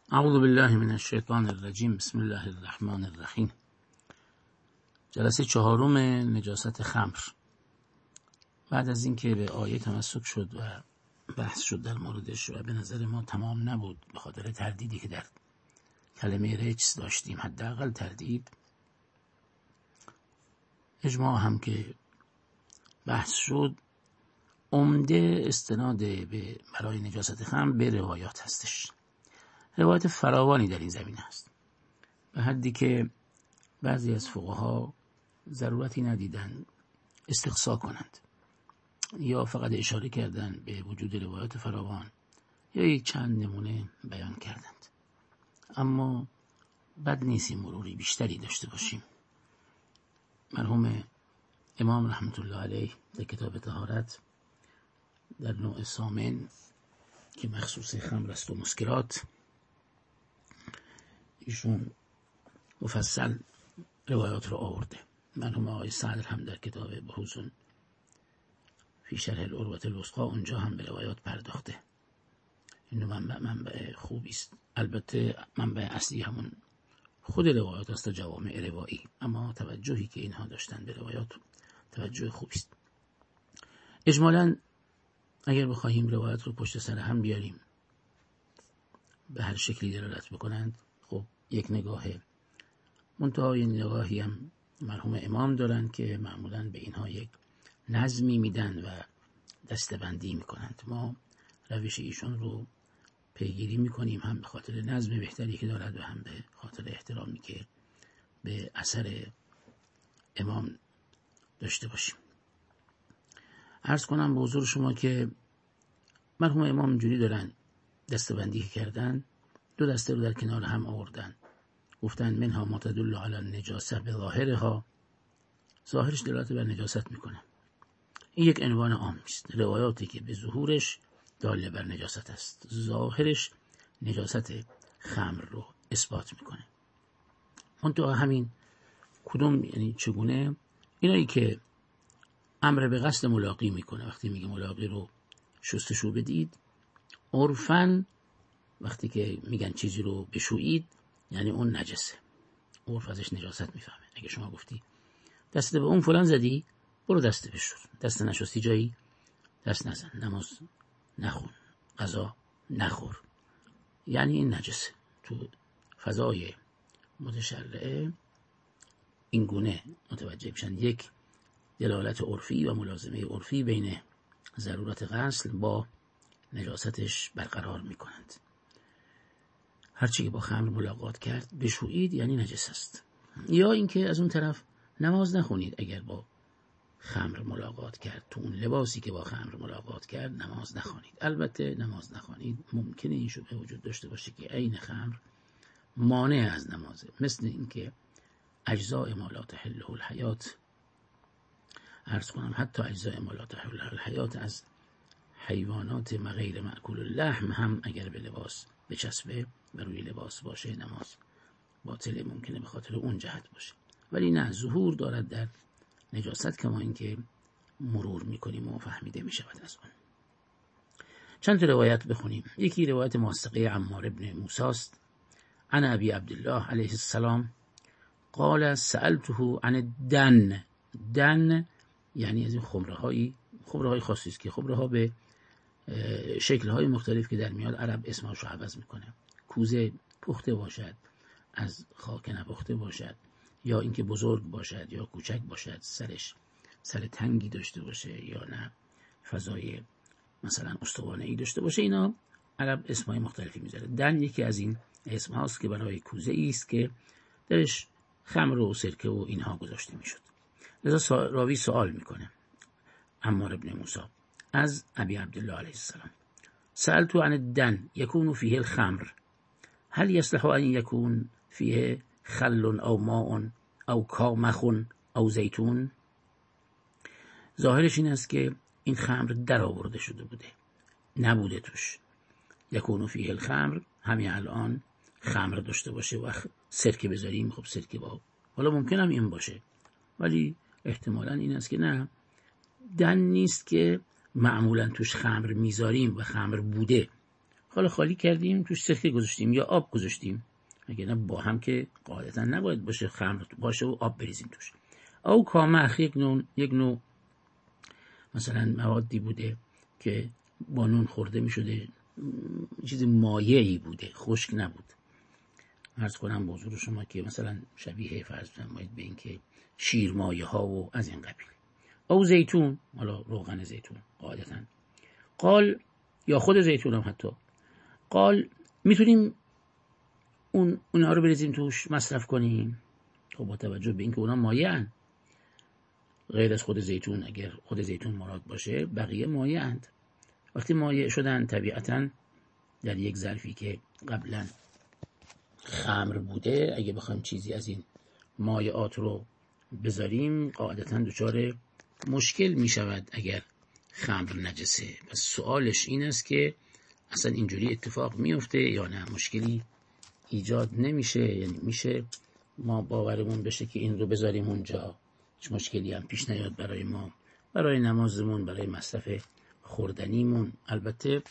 اعوذ بالله من الشیطان الرجیم. بسم الله الرحمن الرحیم. جلسه 4 نجاست خمر. بعد از اینکه به آیه تمسک شد و بحث شد در موردش و به نظر ما تمام نبود به خاطر تردیدی که در کلمه رجس داشتیم، حداقل تردید، اجماع هم که بحث شد، عمده استناد برای نجاست خمر به روایات هستش. روایت فراوانی در این زمینه هست، به حدی که بعضی از فقها ضرورتی ندیدن استقصا کنند یا فقط اشاره کردن به وجود روایات فراوان یا یک چند نمونه بیان کردند. اما بد نیست مروری بیشتری داشته باشیم. مرحوم امام رحمت الله علیه در کتاب طهارت در نوع ثامن که مخصوص خمر است و مسکرات، ایشون مفصل روایات رو آورده. مرحوم آقای صدر هم در کتاب بحوث فی شرح العروة الوثقی اونجا هم به روایات پرداخته. این منبع خوبی است. البته منبع اصلی همون خود روایات است، جوامع روایی، اما توجهی که اینها داشتن به روایات توجه خوبی است. اجمالاً اگر بخواهیم روایات رو پشت سر هم بیاریم به هر شکلی دلالت بکنند، خب یک نگاهه. منتهای نگاهی هم مرحوم امام دارن که معمولاً به اینها یک نظمی میدن و دسته‌بندی میکنند. ما روش ایشون رو پیگیری میکنیم، هم به خاطر نظم بهتری که دارد و هم به خاطر احترامی که به اثر امام داشته باشیم. عرض کنم به حضور شما که مرحوم امام اینجوری دارن دسته‌بندی کردن، دو دسته رو در کنار هم آوردن، گفتن منها ما تدل علی النجاسه به ظاهرها، ظاهرش دلالت بر نجاست میکنه. این یک عنوان عام است. روایاتی که به ظهورش داله بر نجاست است، ظاهرش نجاست خمر رو اثبات میکنه. منتها همین کدوم یعنی چگونه؟ اینایی که امر به قصد ملاقی میکنه، وقتی میگه ملاقی رو شستشو بدید، عرفاً وقتی که میگن چیزی رو بشویید یعنی اون نجسه، عرف ازش نجاست میفهمه. اگه شما گفتی دست به اون فلان زدی، برو دست بشور، دست نشستی جایی دست نزن، نماز نخون، غذا نخور، یعنی این نجسه. تو فضای متشرعه این گونه متوجه بشن. یک، دلالت عرفی و ملازمه عرفی بین ضرورت غسل با نجاستش برقرار میکنند. هرچی که با خمر ملاقات کرد بشویید یعنی نجس است. یا اینکه از اون طرف نماز نخونید اگر با خمر ملاقات کرد، تو اون لباسی که با خمر ملاقات کرد نماز نخوانید. البته نماز نخوانید ممکنه این شبهه وجود داشته باشه که عین خمر مانع از نمازه، مثل اینکه اجزاء ما لا تحله الحیات، عرض کنم حتی اجزاء ما لا تحله الحیات از حیوانات غیر مأکول اللحم هم اگر به لباس بچسبه و روی لباس باشه نماز باطله، ممکنه به خاطر اون جهت باشه. ولی نه، ظهور دارد در نجاست، کما اینکه مرور میکنیم و فهمیده میشود از اون. چند تا روایت بخونیم. یکی روایت موثقه عمار ابن موسی است، عن ابی عبدالله علیه السلام قال سألته عن الدن. دن یعنی از این خمره های خاصی است که خمره ها به شکل های مختلف که در میاد عرب اسمش رو عوض میکنه. کوزه پخته باشد، از خاک نپخته باشد، یا اینکه بزرگ باشد یا کوچک باشد، سر تنگی داشته باشه یا نه فضای مثلا استوانه‌ای داشته باشه، اینا عرب اسمای مختلفی میذاره. دن یکی از این اسم هاست که برای کوزه ای است که درش خمر و سرکه و اینها گذاشته میشد. لذا راوی سوال میکنه عمار ابن موسی از ابی عبدالله علیه السلام سألت عن الدن يكون فيه الخمر هل يصلح ان يكون فيه خل او ماء او کامخ او زیتون؟ ظاهرش این است که این خمر در آورده شده بوده، نبوده توش. یکون فیه الخمر، همین الان خمر داشته باشه و سرکه بذاریم، خب سرکه با حالا ممکن هم این باشه، ولی احتمالاً این است که نه، دن نیست که معمولاً توش خمر میذاریم و خمر بوده، حالا خالی کردیم، توش سرکه گذاشتیم یا آب گذاشتیم، اگه نه با هم که قاعدتا نباید باشه، خمر باشه و آب بریزیم توش. او کامخ یک نوع مثلا موادی بوده که با نون خورده می شده، چیز مایعی بوده، خشک نبود. عرض کنم به حضور شما که مثلا شبیه فرض فرمایید به این که شیر مایه ها و از این قبیل. او زیتون، حالا روغن زیتون قاعدتا. قال یا خود زیتون هم حتی. قال میتونیم اونها رو بریزیم توش مصرف کنیم. خب با توجه به اینکه اونا مایع اند، غیر از خود زیتون، اگر خود زیتون مراد باشه بقیه مایع اند. وقتی مایع شدن طبیعتا در یک ظرفی که قبلا خمر بوده، اگه بخوایم چیزی از این مایعات رو بذاریم قاعدتا دچار مشکل می شود اگر خمر نجسه. پس سوالش این است که اصلا اینجوری اتفاق میفته یا نه، مشکلی ایجاد نمیشه، یعنی میشه ما باورمون بشه که این رو بذاریم اونجا، هیچ مشکلی هم پیش نیاد برای ما، برای نمازمون، برای مصرف خوردنیمون. البته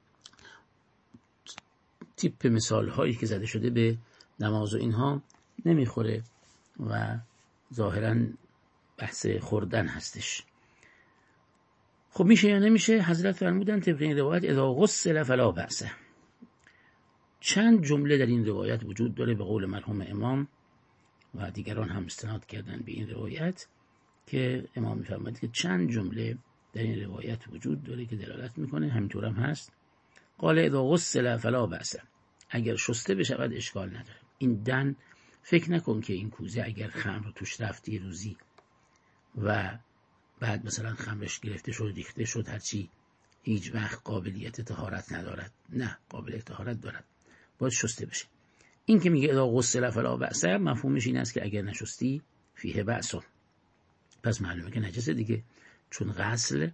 تیپ مثال هایی که زده شده به نماز و اینها نمیخوره و ظاهرا بحث خوردن هستش. خب میشه یا نمیشه؟ حضرت فرمودن طبق این روایت اذا غسل فلا بأس. چند جمله در این روایت وجود داره به قول مرحوم امام و دیگران هم استناد کردن به این روایت که امام میفرماید که چند جمله در این روایت وجود داره که دلالت میکنه همینطور هم هست. قال اذا غسل فلا بأس، اگر شسته بشود اشکال نداره. این دن فکر نکن که این کوزه اگر خمر توش رفتی روزی و بعد مثلا خمرش گرفته شد ریخته شد هرچی، هیچ وقت قابلیت طهارت ندارد. نه، قابلیت طهارت دارد، باید شسته بشه. این که میگه اذا غسل فلا بأس مفهومش این است که اگر نشستی فیه بأس، پس معلومه که نجسه دیگه، چون غسل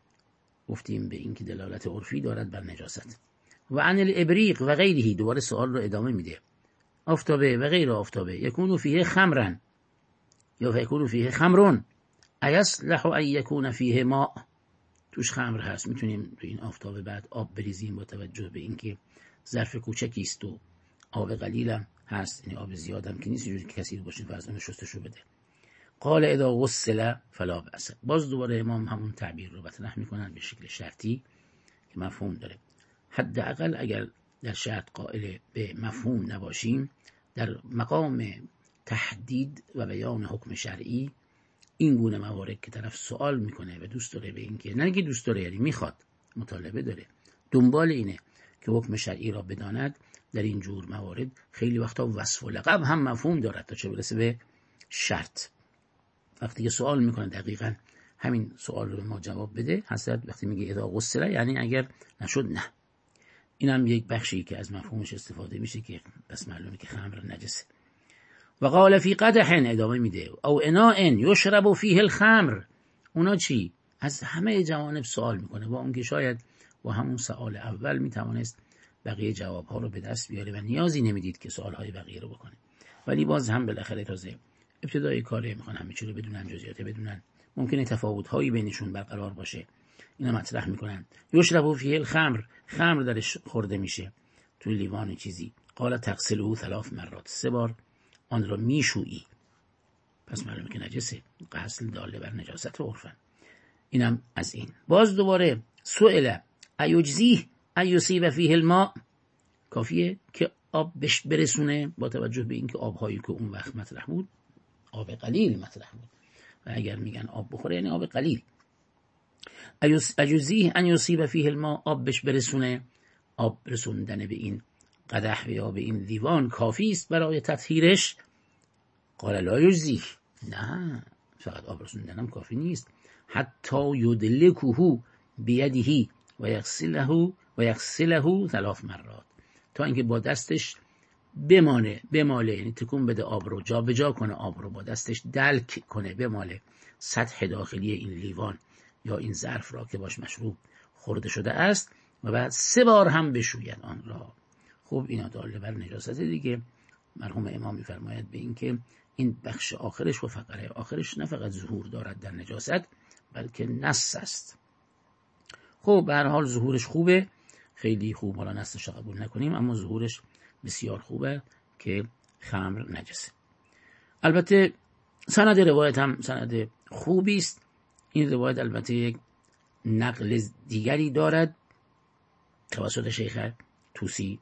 گفتیم به این که دلالت عرفی دارد بر نجاست. و عن الابریق و غیره، دوباره سوال رو ادامه میده. آفتابه و غیر آفتابه، یکونو فیه خمرن یا یکونو فیه خمرون ایصلح ان یکون فیه ماء، توش خمر هست، میتونیم تو این آفتابه بعد آب بریزیم با توجه به اینکه ظرف کوچکی است و آب قلیلم هست، یعنی آب زیادم که نیست اینجوری کثیر باشه فرضاً شستشو بده. قال اذا غسل فلا بأس. باز دوباره امام همون تعبیر رو مطرح میکنن به شکل شرطی که مفهوم داره. حداقل اگر در شرط قائل به مفهوم نباشیم، در مقام تحدید و بیان حکم شرعی این گونه موارد که طرف سوال میکنه و دوست داره به این که نه که دوست داره، یعنی میخواد، مطالبه داره، دنبال اینه که حکم شرعی را بداند، در این جور موارد خیلی وقتا وصف و لقب هم مفهوم دارد تا چه برسه به شرط. وقتی که سوال میکنه دقیقاً همین سوال رو به ما جواب بده، حضرت وقتی میگه اذا غسل یعنی اگر نشد نه. این هم یک بخشی که از مفهومش استفاده میشه که پس معلومه که خمر نجسه. و قال فی قدح، ادامه میده، او اناء یشرب فیه الخمر. اونا چی؟ از همه جوانب سوال میکنه، با اونکه شاید با همون سوال اول میتوانست بقیه جوابها رو به دست بیاره و نیازی نمیدید که سوالهای بقیه رو بکنه، ولی باز هم بالاخره تازه ابتدای کاره میخوان همه چی رو بدونن، جزئیات بدونن، ممکنه تفاوت‌هایی بینشون برقرار باشه، اینا مطرح میکنن. یشرب فیه الخمر، خمر درش خورده میشه توی لیوان چیزی. قال تغسله 3 مرات، 3 بار آن را میشویی، پس معلومه که نجسه. غسل داله بر نجاست عرفن. اینم از این. باز دوباره سئل ایجزیه ان یصیب فیه الماء، کافیه که آب بهش برسونه، با توجه به اینکه آبهایی که اون وقت مطرح بود آب قلیل مطرح بود و اگر میگن آب بخوره یعنی آب قلیل. ایجزیه ان یصیب فیه الماء، آب بهش برسونه. آب رسوندن به این قدح یا به این لیوان کافی است برای تطهیرش. قال لا یجزیه، نه، فقط آب رسوندنم کافی نیست. حتی یدلکه بیده و یغسله 3 مرات، تا اینکه با دستش بماله، یعنی تکون بده آب رو، جا به جا کنه آب رو، با دستش دلک کنه، بماله سطح داخلی این لیوان یا این ظرف را که باش مشروب خورده شده است و بعد 3 بار هم بشوید آن را. خب اینا داله بر نجاست دیگه. مرحوم امام میفرماید به این که این بخش آخرش و فقره آخرش نه فقط ظهور دارد در نجاست بلکه نص است. خب به هر حال ظهورش خوبه خیلی خوب، حالا نصش قبول نکنیم، اما ظهورش بسیار خوبه که خمر نجسه. البته سند روایت هم سند خوبی است. این روایت البته یک نقل دیگری دارد توسط شیخ طوسی.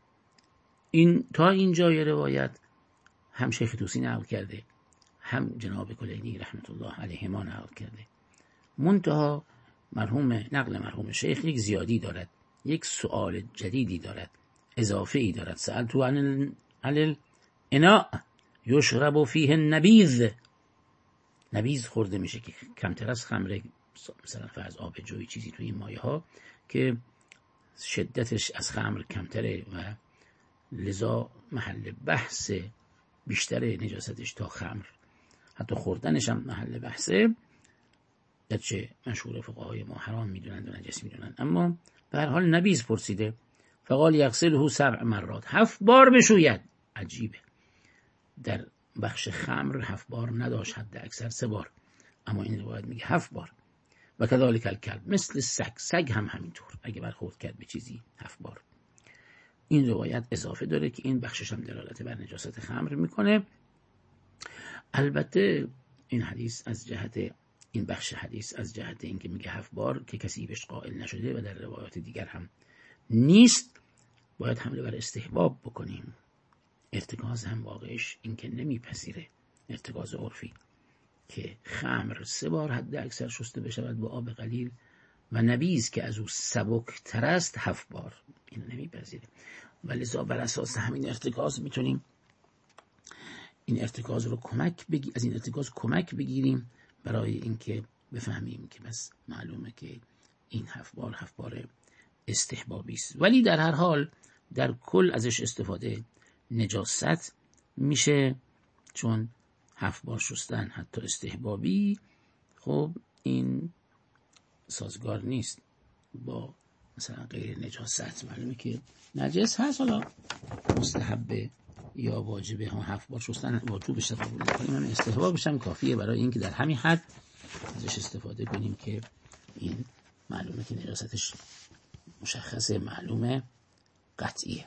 این تا اینجای روایت هم شیخ طوسی نقل کرده، هم جناب کلینی رحمت الله علیهما نقل کرده. منتها نقل مرحوم شیخ یک زیادی دارد، یک سؤال جدیدی دارد، اضافه ای دارد. سألتو عن الاناء یشرب فیه النبیذ. نبیذ خورده میشه که کمتر از خمره، مثلا فرض آب جوی چیزی توی این مایه ها که شدتش از خمر کمتره و لذا محل بحث بیشتر نجاستش تا خمر، حتی خوردنش هم محل بحثه، گرچه مشهور فقهای ما حرام میدونند و نجس میدونند. اما به هر حال نبیذ پرسیده، فقال یغسله 7 مرات، 7 بار بشوید. عجیبه، در بخش خمر 7 بار نداشت، حد اکثر 3 بار، اما این روایت میگه 7 بار. و کذالک الکلب، مثل سگ هم همینطور، اگه برخورد کرد به چیزی 7 بار. این روایت اضافه داره که این بخشش هم دلالت بر نجاست خمر میکنه. البته این حدیث از جهت این بخش حدیث از جهت اینکه میگه 7 بار که کسی بهش قائل نشده و در روایات دیگر هم نیست، باید حمله بر استحباب بکنیم. ارتکاز هم واقعش این که نمیپذیره، ارتکاز عرفی، که خمر 3 بار حد اکثر شسته بشود با آب قلیل و نبیذ که از او سبکتر است 7 بار، این نمیپذیره. ولذا بر اساس همین ارتکاز میتونیم این ارتکاز رو از این ارتکاز کمک بگیریم برای اینکه بفهمیم که بس معلومه که این 7 بار استحبابی است. ولی در هر حال در کل ازش استفاده نجاست میشه، چون 7 بار شستن حتی استحبابی، خب این سازگار نیست با مثلا غیر نجاست. معلومه که نجس هست، حالا مستحبه یا واجبه ها 7 بار شستن واجبش قبول نکنیم، هم استحبابش هم کافیه برای اینکه در همین حد ازش استفاده کنیم که این معلومه که نجاستش مشخصه، معلومه، قطعیه.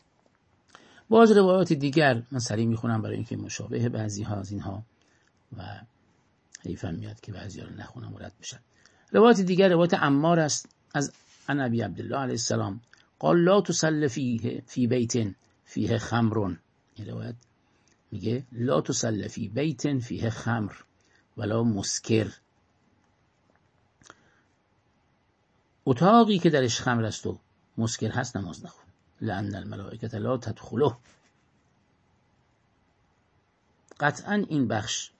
باز روایات دیگر من سریع میخونم برای اینکه مشابه بعضی ها از اینها و حیفم میاد که بعضی ها رو نخونم و رد بشن. روایت دیگر روایت عمار است از ابی عبدالله علیه السلام قال لا تصل فی بیت فیه خمر. این روایت میگه لا تصل فی بیت فیه خمر ولا مسکر. اتاقی که درش خمر است و مسکر هست نماز نخون، لأن الملائکة لا تدخله. قطعا این بخش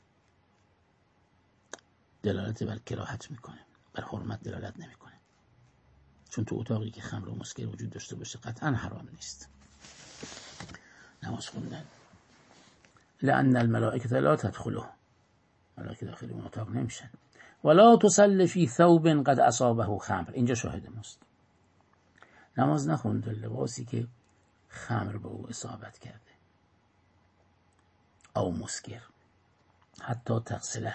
دلالت بر کراهت میکنه، بر حرمت دلالت نمیکنه، چون تو اتاقی که خمر و مسکر وجود داشته باشه قطعا حرام نیست نماز خوندن. لأن الملائکة لا تدخله، ملائکه داخل اون اتاق نمیشن. ولا تصل فی ثوب قد اصابه خمر، اینجا شاهد ماست. نماز نخون در لباسی که خمر به او اصابت کرده، او مسکر، حتی تغسله.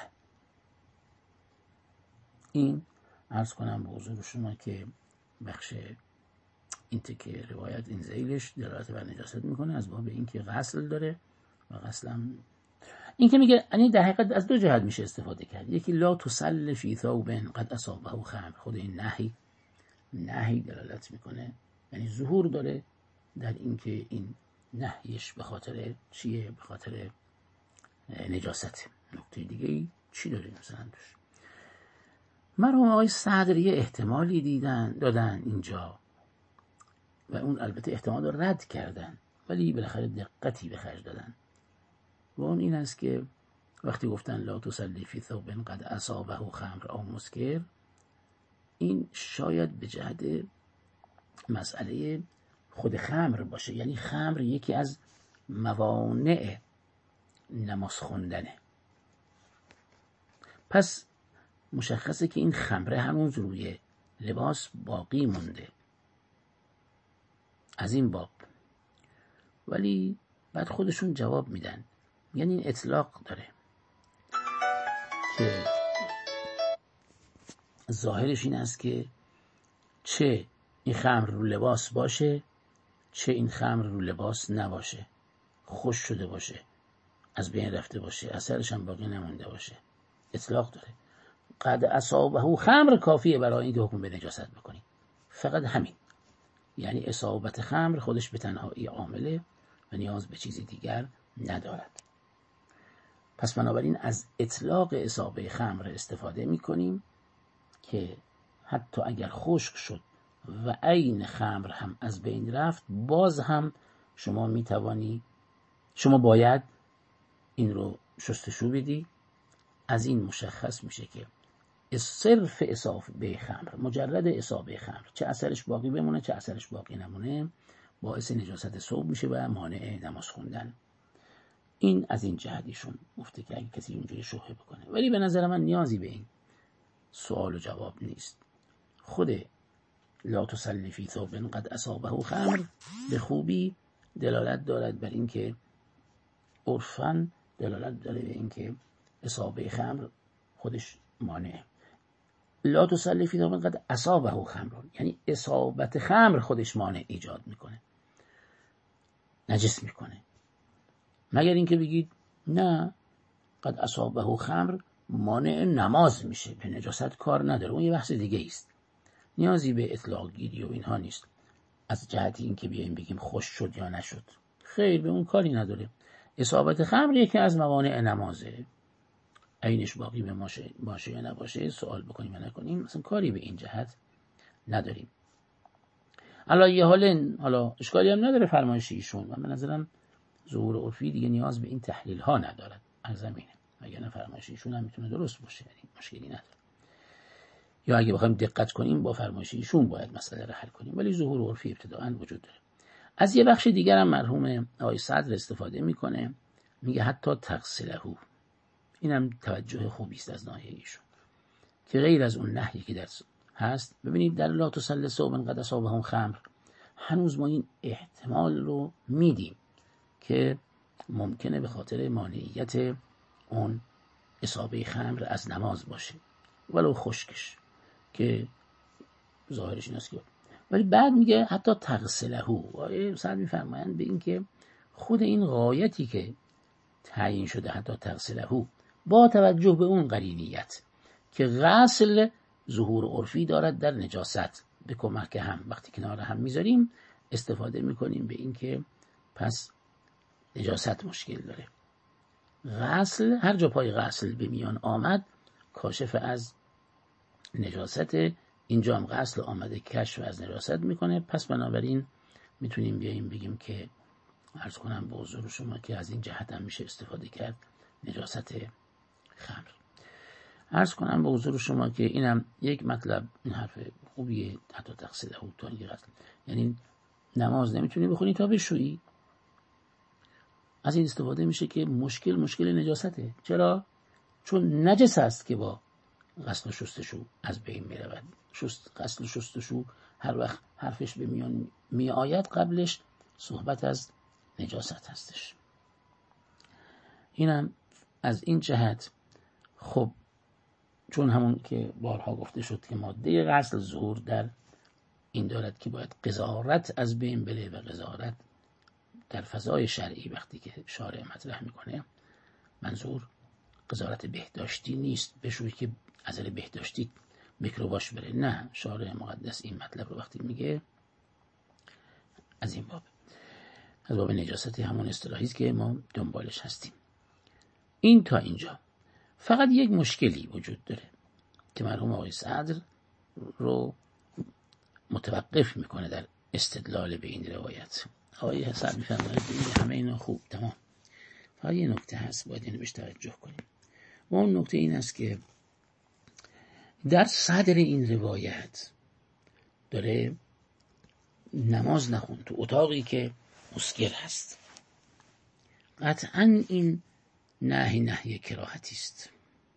این عرض کنم به حضور شما که بخش این تکه روایت این ذیلش دلالت بر نجاست میکنه از باب اینکه غسل داره و غسل هم این که میگه یعنی در حقیقت از 2 جهت میشه استفاده کرد. یکی لا تصل فی ثوب قد اصابه خمر، خود این نهی دلالت میکنه، یعنی ظهور داره در اینکه این نهیش به خاطر چیه؟ به خاطر نجاست. نکته دیگه چی داره مثلا توش؟ مرحوم آقای صدر یه احتمالی دادن اینجا و اون البته احتمال رو رد کردن، ولی بالاخره دقتی به خرج دادن و اون این است که وقتی گفتن لا تصلی فی ثوب قد اصابه خمر او مسکر، این شاید به جهت مسئله خود خمر باشه، یعنی خمر یکی از موانع نماز خوندنه. پس مشخصه که این خمره هنوز روی لباس باقی مونده از این باب. ولی بعد خودشون جواب میدن، یعنی این اطلاق داره که ظاهرش این است که چه این خمر رو لباس باشه، چه این خمر رو لباس نباشه، خوش شده باشه، از بین رفته باشه، اثرش هم باقی نمونده باشه، اطلاق داره. قد اصابه خمر کافیه برای اینکه حکم به نجاست بکنی، فقط همین. یعنی اصابت خمر خودش به تنهایی عامله و نیاز به چیزی دیگر ندارد. پس بنابراین از اطلاق اصابه خمر استفاده میکنیم که حتی اگر خشک شد و عین خمر هم از بین رفت، باز هم شما باید این رو شستشو بدی. از این مشخص میشه که صرف اصابه خمر، مجرد اصابه خمر، چه اثرش باقی بمونه چه اثرش باقی نمونه، باعث نجاست ثوب میشه و مانع نماز خوندن. این از این جهتیشون گفته که اگه کسی اونجوری شبهه بکنه، ولی به نظر من نیازی به این سوال و جواب نیست. خود لا تصلی فی ثوب قد اصابه خمر به خوبی دلالت دارد بر اینکه عرفاً دلالت داره به اینکه اصابه خمر خودش مانعه. لا تصلی فی ثوب قد اصابه خمر، یعنی اصابت خمر خودش مانع ایجاد میکنه، نجس میکنه. مگر اینکه بگید نه، قد اصابه خمر مانع نماز میشه، به نجاست کار نداره، اون یه بحث دیگه است، نیازی به اطلاق گیری و اینها نیست. از جهت این که بیاییم بگیم خوش شد یا نشد، خیر، به اون کاری نداره. اصابت خمر یکی از موانع نمازه، عینش باقی باشه یا نباشه، سوال بکنیم یا نکنیم، مثلا کاری به این جهت نداریم. حالا اشکالی هم نداره فرمایش ایشون، و من نظرم ظهور عرفی دیگه نیاز به این تحلیل ها ندارد از زمینه، وگرنه فرمایش ایشون هم میتونه درست باشه، یعنی مشکلی نداره. یا اگه بخوایم دقت کنیم با فرمایش ایشون باید مسئله رو حل کنیم، ولی ظهور عرفی ابتداءً وجود داره. از یه بخش دیگر هم مرحوم آقای صدر استفاده میکنه، میگه حتی تغسله. اینم توجه خوبی است از ناحیه ایشون که غیر از اون نهی که در هست، ببینید در لا تصلی ثوب قد اصابه خمر هنوز ما این احتمال رو میدیم که ممکنه به خاطر مانعیت اون اصابه خمر از نماز باشه، ولو خشکش، که ظاهرش این است که، ولی بعد میگه حتی تغسله. و سر میفرمایند به این که خود این غایتی که تعیین شده حتی تغسله، با توجه به اون قرینیت که غسل ظهور عرفی دارد در نجاست، به کمک هم وقتی کنار هم میذاریم استفاده میکنیم به این که پس نجاست مشکل داره. غسل هر جا پای غسل به میان آمد کاشف از نجاست، اینجا هم غسل آمده کشف از نجاست میکنه. پس بنابراین میتونیم بیاییم بگیم که عرض کنم به حضور شما که از این جهت هم میشه استفاده کرد نجاست خمر. عرض کنم به حضور شما که اینم یک مطلب، این حرف خوبیه، حتی تغسله تا این غسل، یعنی نماز نمیتونی بخونی تا بشویی. از این استفاده میشه که مشکل نجاسته. چرا؟ چون نجس است که با غسل و شستشو از بین میرود. غسل و شستشو هر وقت حرفش به میان می آید قبلش صحبت از نجاست هستش. اینم از این جهت. خب چون همون که بارها گفته شد که ماده غسل ظهور در این دارد که باید قضاوت از بین بره، و قضاوت در فضای شرعی وقتی که شارع مطرح میکنه منظور قضاوت بهداشتی نیست، بشوی که عزل بهداشتی میکروباش بره، نه، شارع مقدس این مطلب رو وقتی میگه از این باب، از باب نجاست همون اصطلاحی است که ما دنبالش هستیم. این تا اینجا. فقط یک مشکلی وجود داره که مرحوم آقای صدر رو متوقف میکنه در استدلال به این روایت. آقای صدر میفرماید همه اینا خوب تمام، فقط یه نکته هست باید اینو بهش توجه کنیم، و اون نکته این است که در صدر این روایت داره نماز نخون تو اتاقی که مسکر هست. قطعا این نهی کراهتی است،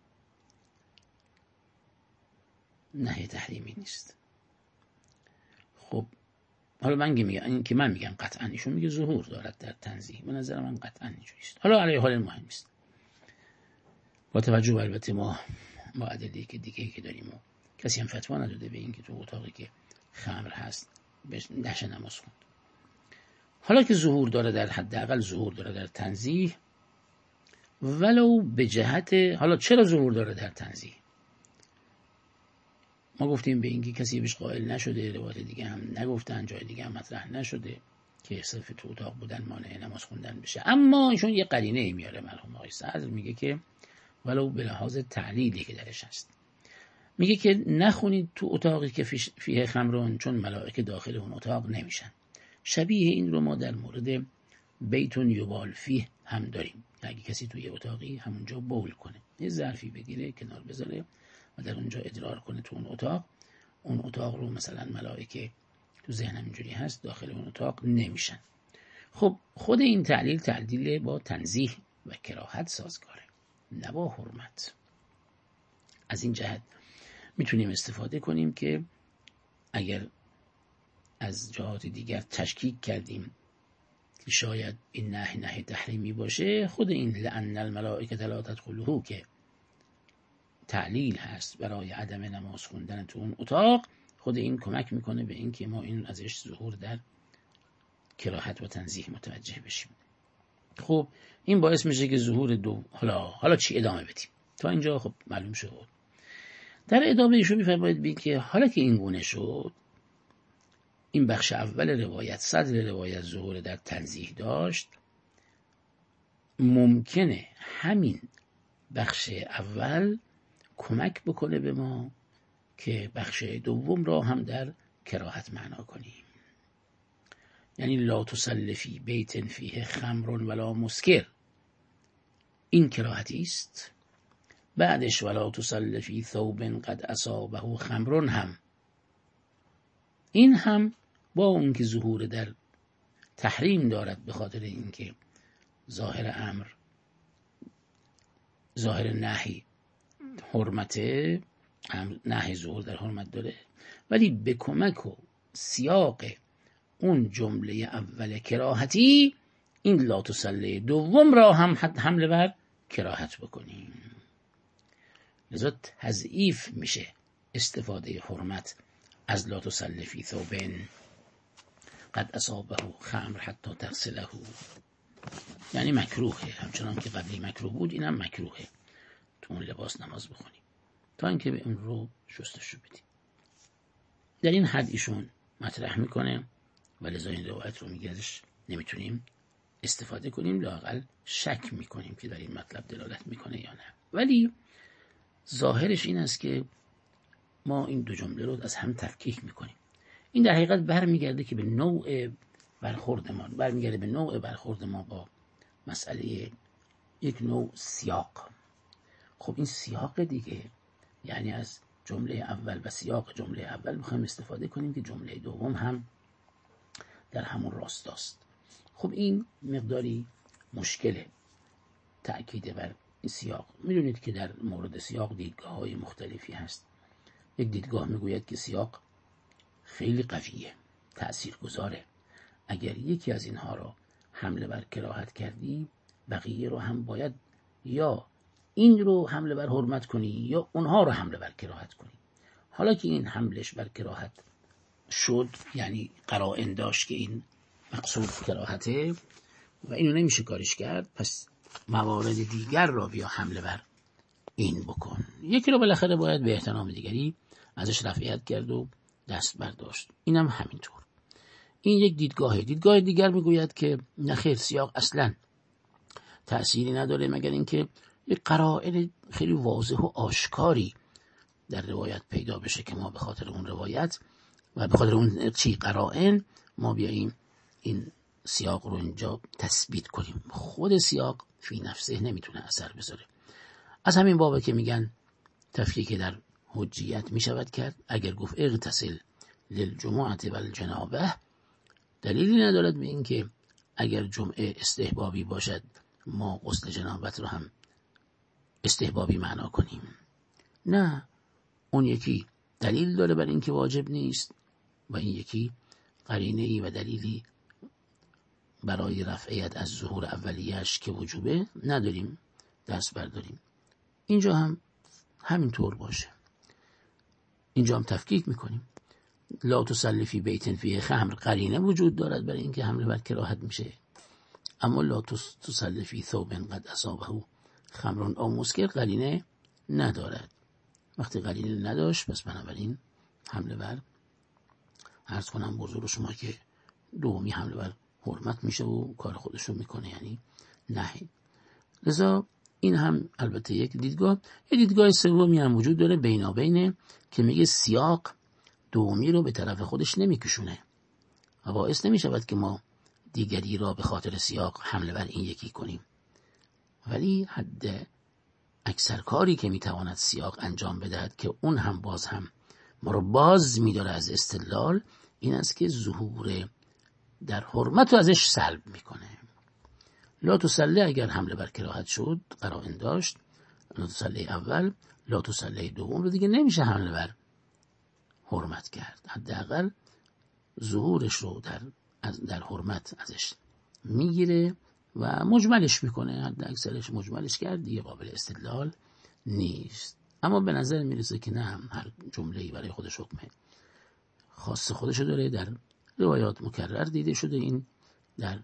نهی تحریمی نیست. خب حالا من میگم قطعا، ایشون میگه ظهور دارد در تنزیه، به نظر من قطعا اینجوری است. حالا علیه حال مهم نیست، با توجه به البته ما ادله که دیگه که داریم و کسی هم فتوا نداده به این که تو اتاقی که خمر هست نشه نماز خوند. حالا که ظهور داره، در حداقل ظهور داره در تنزیه، ولو به جهت، حالا چرا ظهور داره در تنزیه؟ ما گفتیم به اینکه کسی بهش قائل نشده، روایت دیگه هم نگفتن، جای دیگه هم مطرح نشده که صرف تو اتاق بودن مانع نماز خوندن بشه. اما ایشون یه قرینه میاره، مرحوم آقای صدر میگه که ولو به لحاظ تعلیلی که درش هست، میگه که نخونید تو اتاقی که فیه خمرون، چون ملائکه داخل اون اتاق نمیشن. شبیه این رو ما در مورد بیتون یبال فیه هم داریم. اگه کسی توی اتاقی همونجا بول کنه، یه ظرفی بگیره کنار بذاره و در اونجا ادرار کنه تو اون اتاق رو مثلا ملائکه تو ذهنم اینجوری هست داخل اون اتاق نمیشن. خب خود این تعلیل با تنزیه و کراهت سازگاره، نه با حرمت. از این جهت میتونیم استفاده کنیم که اگر از جهات دیگر تشکیک کردیم که شاید این نهی تحریمی باشه، خود این لأن الملائکة لا تدخله که تعلیل هست برای عدم نماز خوندن تو اون اتاق، خود این کمک میکنه به این که ما این ازش ظهور در کراهت و تنزیه متوجه بشیم. خب این باعث میشه که ظهور دو، حالا چی ادامه بدیم؟ تا اینجا خب معلوم شد. در ادامه ایشون میفرماید بگید که حالا که این گونه شد، این بخش اول روایت، صدر روایت ظهور در تنزیه داشت، ممکنه همین بخش اول کمک بکنه به ما که بخش دوم را هم در کراهت معنا کنیم. یعنی لا تصل فی بیت فیه خمر ولا مسکر، این کراهتی است. بعدش ولا تصل فی ثوب قد اصابه خمر هم، این هم با اون که ظهور در تحریم دارد به خاطر اینکه ظاهر نهی حرمته، نهی ظهور در حرمت داره، ولی به کمک و سیاق اون جمله اول کراهتی این لا تصلی دوم را هم حمله بر کراهت بکنیم. لذا تضعیف میشه استفاده حرمت از لا تصلی فی ثوب قد اصابه خمر حتی تغسله، یعنی مکروهه، همچنان که قبلی مکروه بود اینم مکروهه تو اون لباس نماز بخونیم تا اینکه به اون رو شستشو بدیم. در این حد ایشون مطرح میکنه و لذا این روایت رو میگردش نمیتونیم استفاده کنیم، لااقل شک میکنیم که در این مطلب دلالت میکنه یا نه. ولی ظاهرش این است که ما این دو جمله رو از هم تفکیک میکنیم. این در حقیقت برمیگرده که به نوع برخورد ما با مسئله یک نوع سیاق. خب این سیاق دیگه، یعنی از جمله اول و سیاق جمله اول میخوایم استفاده کنیم که جمله دوم هم در همون راستاست. خب این مقداری مشکله تأکید بر این سیاق. میدونید که در مورد سیاق دیدگاه‌های مختلفی هست. یک دیدگاه میگوید که سیاق خیلی قویه، تأثیرگذاره. اگر یکی از اینها را حمله بر کراهت کردی، بقیه رو هم باید یا این رو حمله بر حرمت کنی یا اونها رو حمله بر کراهت کنی. حالا که این حملش بر کراهت شد، یعنی قرائن داشت که این مقصود کراهته و اینو نمیشه کارش کرد، پس موارد دیگر را بیا حمله بر این بکن. یکی رو بالاخره باید به احترام دیگری ازش رفعیت کرد و دست برداشت. اینم همینطور. این یک دیدگاهه. دیدگاه دیگر میگوید که نخیر، سیاق اصلا تأثیری نداره مگر اینکه یک قرائن خیلی واضح و آشکاری در روایت پیدا بشه که ما به خاطر اون روایت و به خاطر اون قرائن ما بیاییم این سیاق رو اینجا تثبیت کنیم. خود سیاق فی نفسه نمیتونه اثر بذاره. از همین بابه که میگن تفکیک در حجیت میشود کرد. اگر گفت اغتسل للجمعة والجنابه، دلیلی ندارد به این که اگر جمعه استحبابی باشد ما غسل جنابت رو هم استحبابی معنا کنیم. نه، اون یکی دلیل داره بر این که واجب نیست و این یکی قرینه‌ای و دلیلی برای رفعیت از ظهور اولیه‌اش که وجوبه نداریم دست برداریم. اینجا هم همین طور باشه. اینجا هم تفکیک میکنیم. لا تصلی فی بیت فیه خمر قرینه وجود دارد برای اینکه حمله بر کراهت میشه، اما لا تصلی فی ثوب قد اصابه خمر او مسکر قرینه ندارد. وقتی قرینه نداشت پس بنابراین حمله بر، عرض کنم بزرگ شما که دومی حمله بر حرمت میشه و کار خودشو میکنه، یعنی نهی. لذا این هم البته یک دیدگاه. یه دیدگاه سومی هم وجود داره بینابینه که میگه سیاق دومی رو به طرف خودش نمیکشونه و باعث نمیشود که ما دیگری را به خاطر سیاق حمله بر این یکی کنیم، ولی حد اکثر کاری که میتواند سیاق انجام بدهد که اون هم باز هم ما رو باز میداره از استدلال، این است که ظهور در حرمت رو ازش سلب میکنه. لا تصلی اگر حمله بر کراهت شد قرائن داشت، لا تصلی اول، لا تصلی دوم رو دیگه نمیشه حمله بر حرمت کرد، حداقل ظهورش رو در حرمت ازش میگیره و مجملش میکنه، حد اکثرش مجملش کرد، دیگه قابل استدلال نیست. اما به نظر میرسه که نه، هر جمله‌ای برای خودش حکم خاص خودشو داره، در روایات مکرر دیده شده، این در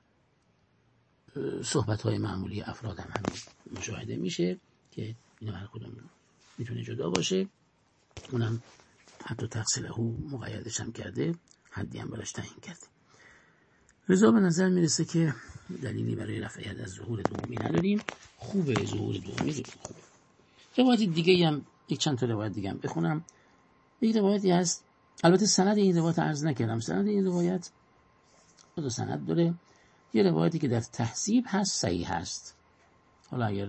صحبت‌های معمولی افراد هم مشاهده میشه که اینا هر کدوم میتونه جدا باشه، اونم حتی تفصیله مقیدش هم کرده، حدی هم براش تعیین کرده. لذا به نظر میرسه که دلیلی برای رفع ید از ظهور دومی نداریم. خوبه ظهور دومی خوبه. روایت دیگه هم یک چند تا روایت دیگه هم بخونم. یک روایتی هست، البته سند این روایت عرض نکردم، سند این روایت دو سند داره. یه روایتی که در تهذیب هست صحیح هست، حالا اگر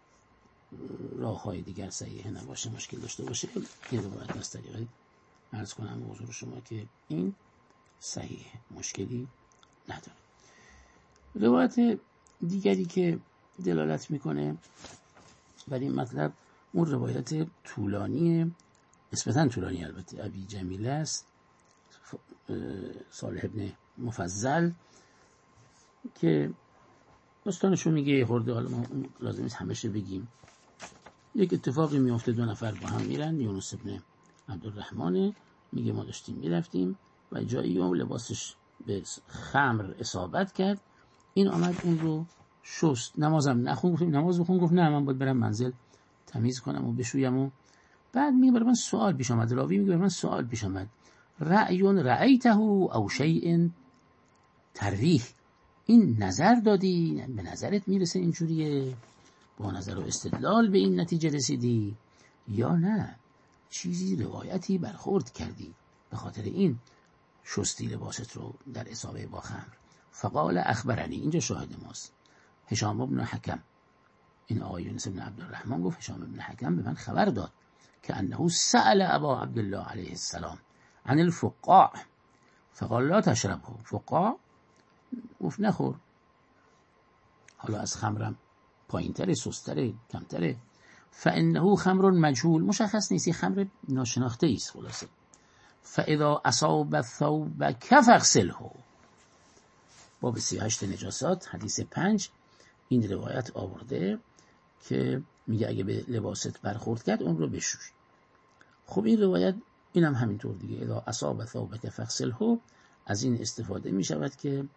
راه‌های دیگر صحیح نباشه مشکل داشته باشه، این روایت از طریق عرض کنم به حضور شما که این صحیح، مشکلی نداره. روایت دیگری که دلالت میکنه بر این مطلب اون روایت طولانی، نسبتاً طولانی البته، ابی جمیله است، صالح ابن مفضل، که داستانشو میگه خورده، حالا ما لازم نیست همش بگیم. یک اتفاقی میفته، دو نفر با هم میرن، یونس ابن عبدالرحمن میگه ما داشتیم میرفتیم و جایی اون لباسش به خمر اصابت کرد، این آمد اون رو شست، نمازم نخون، گفتیم نماز بخون، گفت نه من باید برم منزل تمیز کنم و بشویم. و بعد میگه برای من سوال پیش آمد، راوی میگه برای من سوال پیش آمد، رأی رأیته او شیء ترویح، این نظر دادی، به نظرت میرسه اینجوریه، با نظر و استدلال به این نتیجه رسیدی، یا نه چیزی روایتی برخورد کردی به خاطر این شستی لباست رو در اصابه با خمر. فقال اخبرنی، اینجا شاهد ماست، هشام بن حکم، این آقای یونس بن عبدالرحمن گفت هشام بن حکم به من خبر داد که انه سأل ابا عبدالله علیه السلام عن الفقاع فقال لا تشربه، فقاع گفت نخور، حالا از خمرم پایین تره، سستره، کمتره، فانه خمر مجهول، مشخص نیست، خمر ناشناخته است خلاصه. فاذا اصاب الثوب فاغسله، باب 38 نجاسات، حدیث 5 این روایت آورده که میگه اگه به لباست برخورد کرد اون رو بشوی. خب این روایت اینم همینطور دیگه، اذا اصاب ثوبک فاغسله، از این استفاده می شود که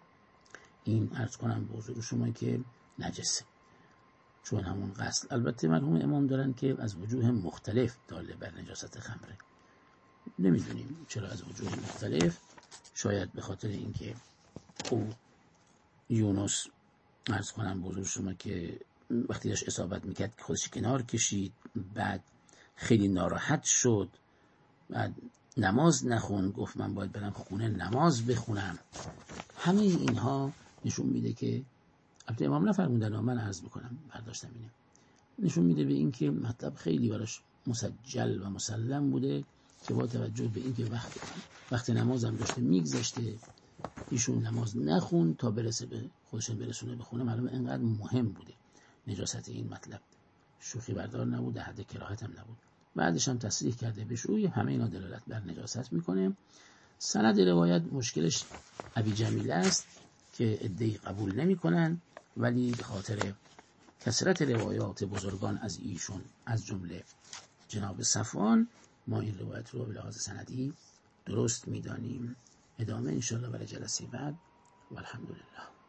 این عرض کنم به حضور شما که نجسه، چون همون غسل. البته مرحوم امام دارن که از وجوه مختلف داله بر نجاست خمره، نمیدونیم چرا از وجوه مختلف، شاید به خاطر اینکه او یونس عرض کنم به حضور شما که وقتی داشت اصابت میکرد که خودش کنار کشید، بعد خیلی ناراحت شد، بعد نماز نخون، گفت من باید برم خونه نماز بخونم. همه اینها نشون میده که، البته امام نفرمودن، من عرض میکنم برداشتم اینه، نشون میده به این که مطلب خیلی براش مسجل و مسلم بوده که با توجه به این که وقت نمازم داشته میگذشته، ایشون نماز نخون تا برسه به خودش برسونه به خونه، معلومه اینقدر مهم بوده نجاست این مطلب، شوخی بردار نبود، در حد کراهت هم نبود. بعدش هم تصریح کرده بشوی، همه اینا دلالت بر نجاست میکنه. سند روایت مشکلش ابی جمیله است که عده‌ای قبول نمیکنن، ولی به خاطر کثرت روایات بزرگان از ایشون از جمله جناب صفوان ما این روایت رو به لحاظ سندی درست میدانیم. ادامه انشاءالله برای جلسه بعد. و الحمدلله.